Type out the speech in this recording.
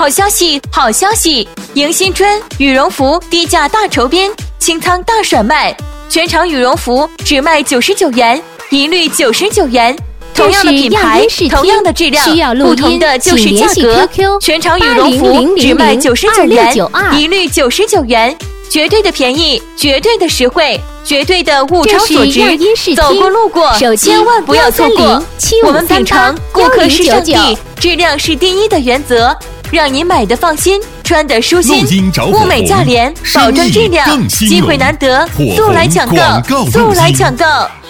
好消息，好消息！迎新春，羽绒服低价大筹编，清仓大甩卖，全场羽绒服只卖99元，一律99元。同样的品牌，同样的质量，不同的就是价格。全场羽绒服只卖99元，一律99元。绝对的便宜，绝对的实惠，绝对的物超所值，走过路过千万不要错过。我们秉承顾客是上帝，质量是第一的原则，让你买的放心，穿的舒心，物美价廉，保证质量，机会难得，速来抢购，速来抢购。